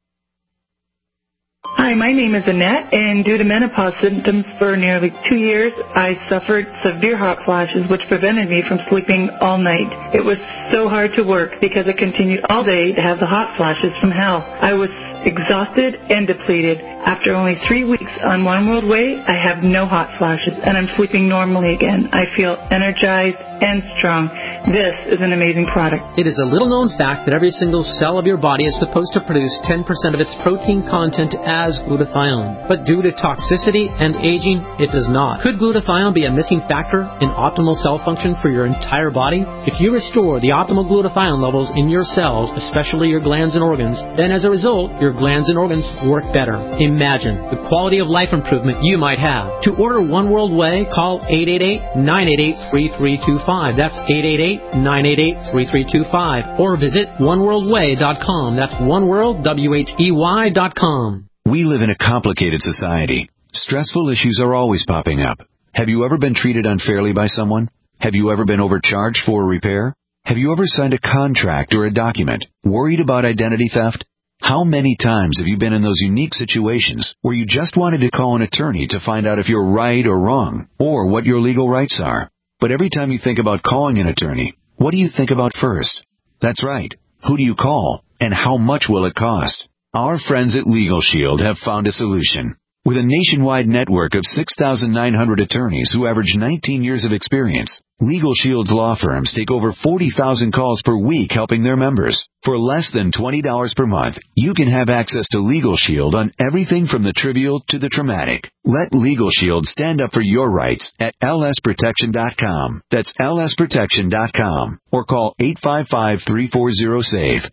Hi, my name is Annette, and due to menopause symptoms for nearly 2 years, I suffered severe hot flashes, which prevented me from sleeping all night. It was so hard to work because I continued all day to have the hot flashes from hell. I was exhausted and depleted. After only 3 weeks on One World Way, I have no hot flashes, and I'm sleeping normally again. I feel energized and strong. This is an amazing product. It is a little-known fact that every single cell of your body is supposed to produce 10% of its protein content as glutathione. But due to toxicity and aging, it does not. Could glutathione be a missing factor in optimal cell function for your entire body? If you restore the optimal glutathione levels in your cells, especially your glands and organs, then as a result, your glands and organs work better. Imagine the quality of life improvement you might have. To order One World Way, call 888-988-3325. That's 888-988-3325. Or visit oneworldway.com. That's oneworld.com. We live in a complicated society. Stressful issues are always popping up. Have you ever been treated unfairly by someone? Have you ever been overcharged for a repair? Have you ever signed a contract or a document? Worried about identity theft? How many times have you been in those unique situations where you just wanted to call an attorney to find out if you're right or wrong, or what your legal rights are? But every time you think about calling an attorney, what do you think about first? That's right. Who do you call, and how much will it cost? Our friends at Legal Shield have found a solution. With a nationwide network of 6,900 attorneys who average 19 years of experience, Legal Shield's law firms take over 40,000 calls per week helping their members. For less than $20 per month, you can have access to Legal Shield on everything from the trivial to the traumatic. Let Legal Shield stand up for your rights at lsprotection.com. That's lsprotection.com. Or call 855-340-SAVE,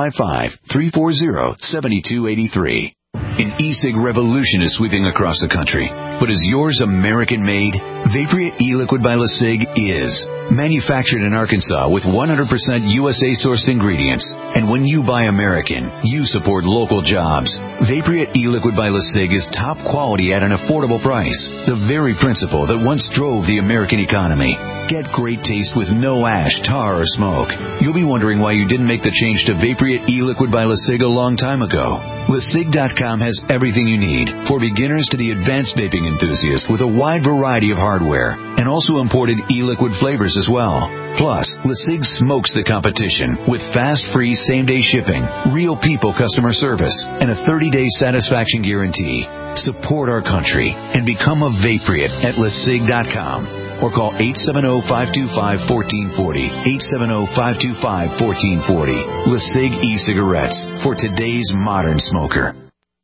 855-340-7283. An e-cig revolution is sweeping across the country. But is yours American-made? Vaporeat e-liquid by LeSig is. Manufactured in Arkansas with 100% USA-sourced ingredients. And when you buy American, you support local jobs. Vaporeat e-liquid by LeSig is top quality at an affordable price. The very principle that once drove the American economy. Get great taste with no ash, tar, or smoke. You'll be wondering why you didn't make the change to Vaporeat e-liquid by LeSig a long time ago. LeSig.com has everything you need, for beginners to the advanced vaping enthusiast, with a wide variety of hardware, and also imported e-liquid flavors as well. Plus, LeSig smokes the competition with fast, free, same-day shipping, real people customer service, and a 30-day satisfaction guarantee. Support our country and become a Vaporeat at LeSig.com. Or call 870-525-1440, 870-525-1440. LeSig e-cigarettes for today's modern smoker.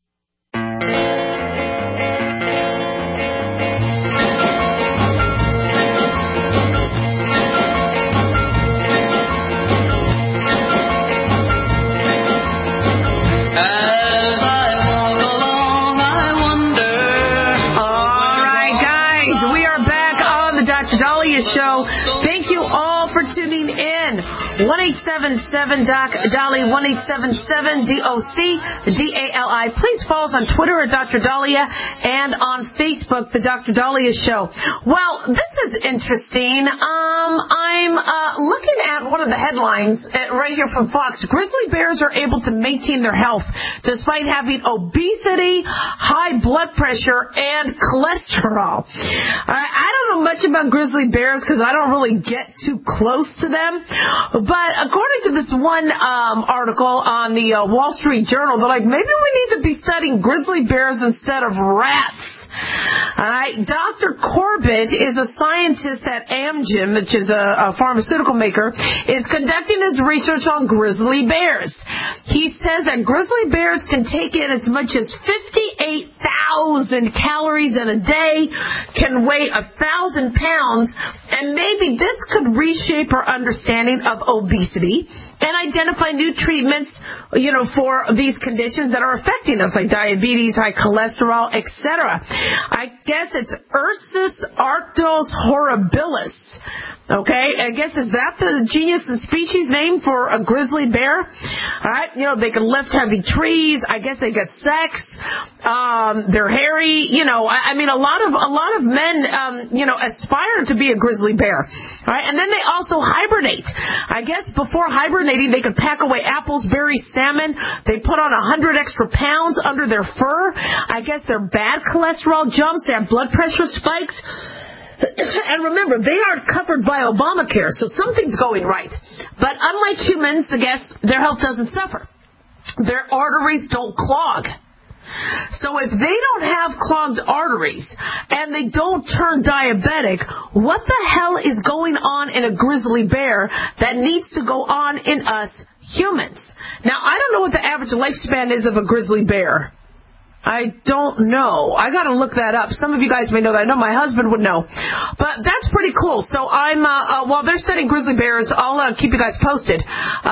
Show. Thank you all for tuning in. 1-877-DOC-DALI, 1-877-DOC-DALI. Please follow us on Twitter at Dr. Dahlia and on Facebook, The Dr. Dahlia Show. Well, this is interesting. I'm looking at one of the headlines right here from Fox. Grizzly bears are able to maintain their health despite having obesity, high blood pressure, and cholesterol. I don't know much about grizzly bears because I don't really get too close to them. But according to this one article on the Wall Street Journal, they're like, maybe we need to be studying grizzly bears instead of rats. All right, Dr. Corbett is a scientist at Amgen, which is a pharmaceutical maker, is conducting his research on grizzly bears. He says that grizzly bears can take in as much as 58,000 calories in a day, can weigh 1,000 pounds, and maybe this could reshape our understanding of obesity and identify new treatments, for these conditions that are affecting us, like diabetes, high cholesterol, etc. I guess it's Ursus arctos horribilis. Okay, I guess, is that the genus and species name for a grizzly bear? All right, they can lift heavy trees. I guess they get sex. They're hairy. I mean, a lot of men, aspire to be a grizzly bear. All right, and then they also hibernate. I guess before hibernating, they could pack away apples, berries, salmon. They put on 100 extra pounds under their fur. I guess their bad cholesterol jumps. They have blood pressure spikes. And remember, they aren't covered by Obamacare, so something's going right. But unlike humans, I guess, their health doesn't suffer. Their arteries don't clog. So if they don't have clogged arteries and they don't turn diabetic, what the hell is going on in a grizzly bear that needs to go on in us humans? Now, I don't know what the average lifespan is of a grizzly bear. I don't know. I got to look that up. Some of you guys may know that. I know my husband would know. But that's pretty cool. So I'm, while they're studying grizzly bears, I'll keep you guys posted.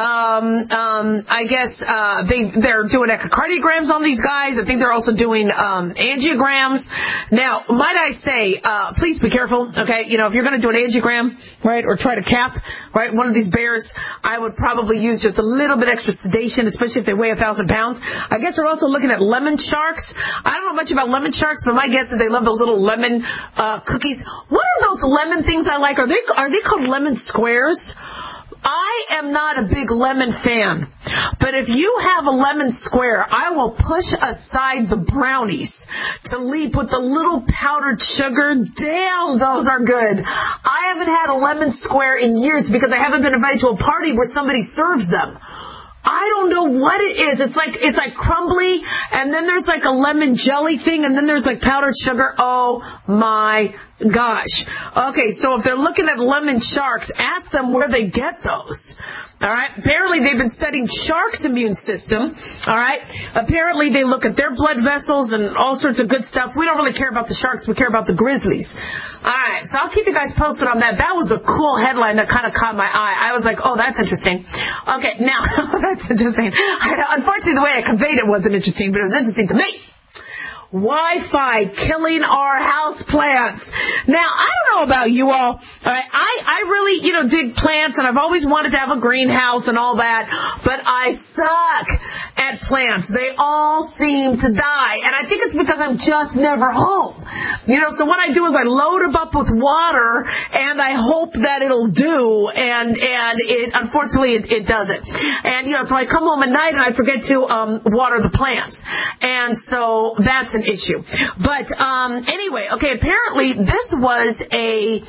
I guess they're doing echocardiograms on these guys. I think they're also doing angiograms. Now, might I say, please be careful, okay? If you're going to do an angiogram, right, or try to cath, right, one of these bears, I would probably use just a little bit extra sedation, especially if they weigh 1,000 pounds. I guess they're also looking at lemon sharks. I don't know much about lemon sharks, but my guess is they love those little lemon cookies. What are those lemon things I like? Are they called lemon squares? I am not a big lemon fan, but if you have a lemon square, I will push aside the brownies to leap with the little powdered sugar. Damn, those are good. I haven't had a lemon square in years because I haven't been invited to a party where somebody serves them. I don't know what it is. It's like crumbly, and then there's like a lemon jelly thing, and then there's like powdered sugar. Oh my gosh. Okay, so if they're looking at lemon sharks, ask them where they get those. All right. Apparently, they've been studying sharks' immune system. All right. Apparently, they look at their blood vessels and all sorts of good stuff. We don't really care about the sharks. We care about the grizzlies. All right. So I'll keep you guys posted on that. That was a cool headline that kind of caught my eye. I was like, oh, that's interesting. Okay. Now, that's interesting. Unfortunately, the way I conveyed it wasn't interesting, but it was interesting to me. Wi-Fi killing our house plants. Now, I don't know about you all. I really, dig plants, and I've always wanted to have a greenhouse and all that, but I suck at plants. They all seem to die, and I think it's because I'm just never home. So what I do is I load them up with water, and I hope that it'll do, and it, unfortunately, it doesn't. And, so I come home at night, and I forget to water the plants. And so that's an issue. But anyway, okay, apparently this was a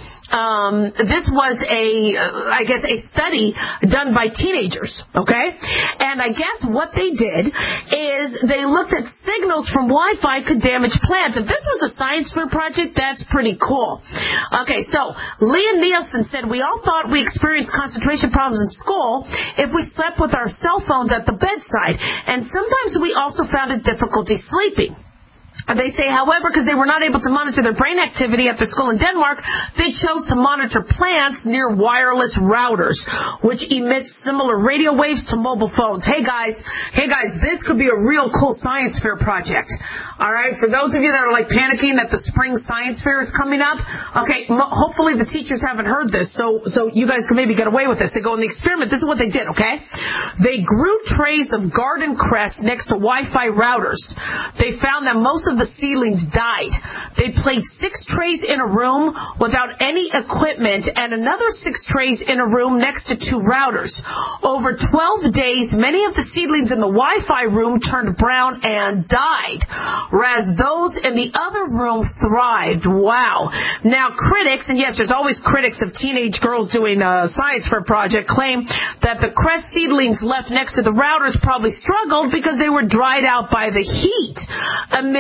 study done by teenagers, okay? And I guess what they did is they looked at signals from Wi-Fi could damage plants. If this was a science fair project, that's pretty cool. Okay, so Leah Nielsen said, we all thought we experienced concentration problems in school if we slept with our cell phones at the bedside, and sometimes we also found it difficulty sleeping. They say, however, because they were not able to monitor their brain activity at their school in Denmark, they chose to monitor plants near wireless routers, which emit similar radio waves to mobile phones. Hey guys, this could be a real cool science fair project. All right, for those of you that are like panicking that the spring science fair is coming up, okay, hopefully the teachers haven't heard this, so you guys can maybe get away with this. They go in the experiment. This is what they did, okay? They grew trays of garden cress next to Wi-Fi routers. They found that most of the seedlings died. They placed 6 trays in a room without any equipment and another 6 trays in a room next to 2 routers. Over 12 days, many of the seedlings in the Wi-Fi room turned brown and died, whereas those in the other room thrived. Wow. Now, critics, and yes, there's always critics of teenage girls doing a science fair project, claim that the cress seedlings left next to the routers probably struggled because they were dried out by the heat emitted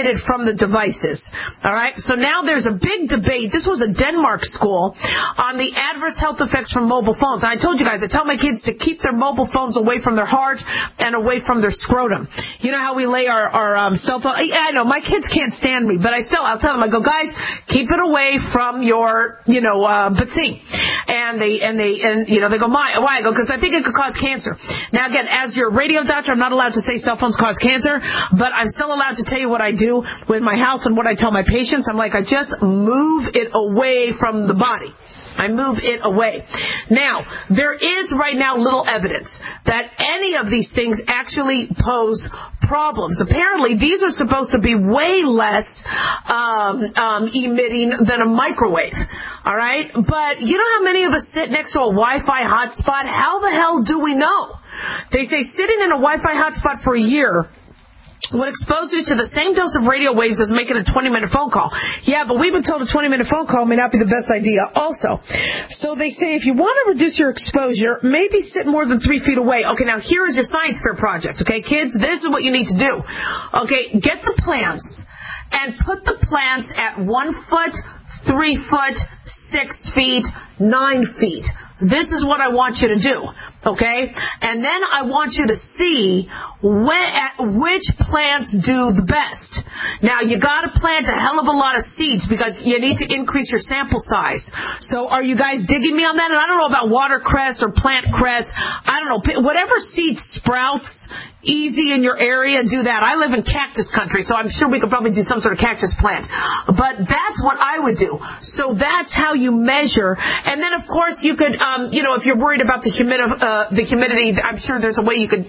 emitted from the devices. All right? So now there's a big debate. This was a Denmark school on the adverse health effects from mobile phones. And I told you guys, I tell my kids to keep their mobile phones away from their heart and away from their scrotum. You know how we lay our cell phone? I know, my kids can't stand me, but I'll tell them, I go, guys, keep it away from your, batsing. And they go, why? I go, because I think it could cause cancer. Now again, as your radio doctor, I'm not allowed to say cell phones cause cancer, but I'm still allowed to tell you what I do with my house and what I tell my patients. I'm like, I just move it away from the body. I move it away. Now, there is right now little evidence that any of these things actually pose problems. Apparently, these are supposed to be way less emitting than a microwave. All right? But you know how many of us sit next to a Wi-Fi hotspot? How the hell do we know? They say sitting in a Wi-Fi hotspot for a year would expose you to the same dose of radio waves as making a 20-minute phone call. Yeah, but we've been told a 20-minute phone call may not be the best idea also. So they say if you want to reduce your exposure, maybe sit more than 3 feet away. Okay, now here is your science fair project. Okay, kids, this is what you need to do. Okay, get the plants and put the plants at 1 foot, 3 foot, 6 feet, 9 feet. This is what I want you to do, okay? And then I want you to see which plants do the best. Now, you got to plant a hell of a lot of seeds because you need to increase your sample size. So are you guys digging me on that? And I don't know about watercress or plant cress. I don't know. Whatever seed sprouts easy in your area, do that. I live in cactus country, so I'm sure we could probably do some sort of cactus plant. But that's what I would do. So that's how you measure. And then, of course, you could, if you're worried about the humidity, I'm sure there's a way you could,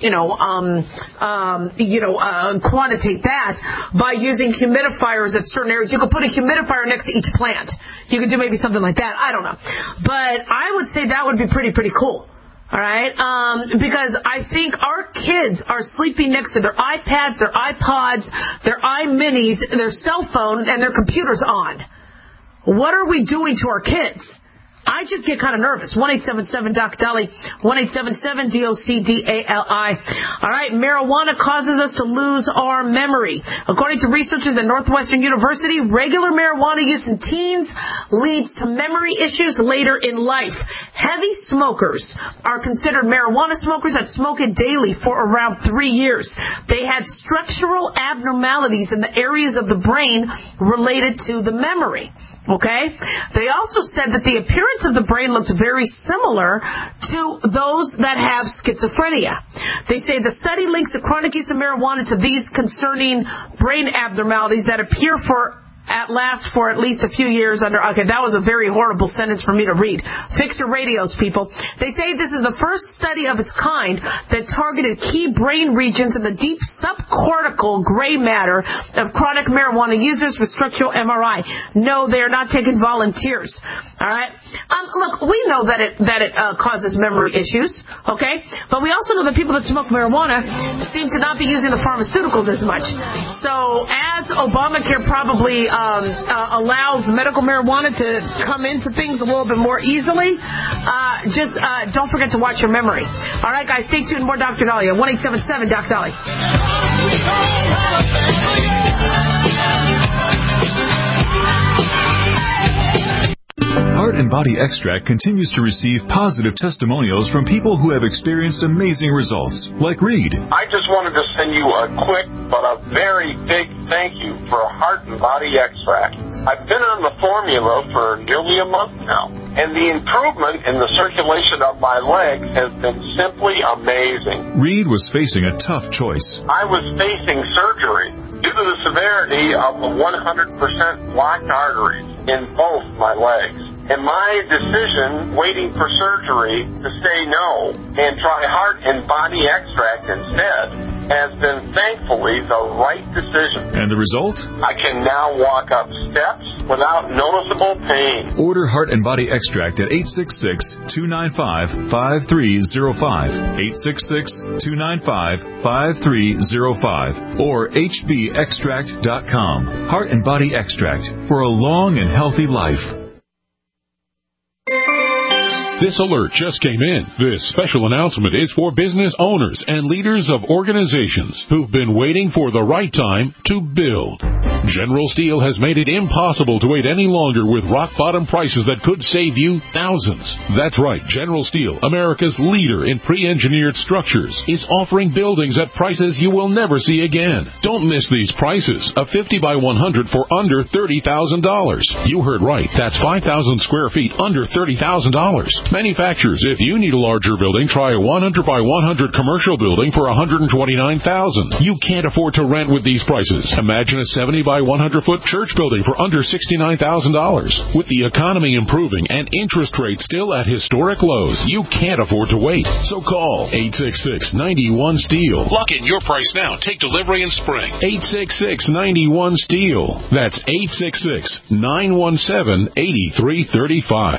quantitate that by using humidifiers at certain areas. You could put a humidifier next to each plant. You could do maybe something like that. I don't know. But I would say that would be pretty cool. All right? Because I think our kids are sleeping next to their iPads, their iPods, their iMinis, their cell phone, and their computers on. What are we doing to our kids? I just get kind of nervous. 1-877-DOC-DOLLY, 1-877-DOC-DALI. All right, marijuana causes us to lose our memory. According to researchers at Northwestern University, regular marijuana use in teens leads to memory issues later in life. Heavy smokers are considered marijuana smokers that smoke it daily for around 3 years. They had structural abnormalities in the areas of the brain related to the memory. Okay? They also said that the appearance of the brain looks very similar to those that have schizophrenia. They say the study links the chronic use of marijuana to these concerning brain abnormalities that appear for at least a few years under. Okay, that was a very horrible sentence for me to read. Fix your radios, people. They say this is the first study of its kind that targeted key brain regions in the deep subcortical gray matter of chronic marijuana users with structural MRI. No, they are not taking volunteers. All right. Look, we know that it causes memory issues. Okay, but we also know that people that smoke marijuana seem to not be using the pharmaceuticals as much. So as Obamacare probably allows medical marijuana to come into things a little bit more easily, just don't forget to watch your memory. All right, guys, stay tuned. More Dr. Dahlia. 1-877-DOC-DOLLY. Heart and Body Extract continues to receive positive testimonials from people who have experienced amazing results, like Reed. I just wanted to send you a quick but a very big thank you for Heart and Body Extract. I've been on the formula for nearly a month now, and the improvement in the circulation of my legs has been simply amazing. Reed was facing a tough choice. I was facing surgery due to the severity of the 100% blocked arteries in both my legs. And my decision, waiting for surgery, to say no and try Heart and Body Extract instead, has been thankfully the right decision. And the result? I can now walk up steps without noticeable pain. Order Heart and Body Extract at 866-295-5305, 866-295-5305, or hbextract.com. Heart and Body Extract for a long and healthy life. This alert just came in. This special announcement is for business owners and leaders of organizations who've been waiting for the right time to build. General Steel has made it impossible to wait any longer with rock-bottom prices that could save you thousands. That's right, General Steel, America's leader in pre-engineered structures, is offering buildings at prices you will never see again. Don't miss these prices. A 50 by 100 for under $30,000. You heard right. That's 5,000 square feet under $30,000. Manufacturers, if you need a larger building, try a 100 by 100 commercial building for $129,000. You can't afford to rent with these prices. Imagine a 70 by 100 foot church building for under $69,000. With the economy improving and interest rates still at historic lows, you can't afford to wait. So call 866-91-STEEL. Lock in your price now. Take delivery in spring. 866-91-STEEL. That's 866-917-8335.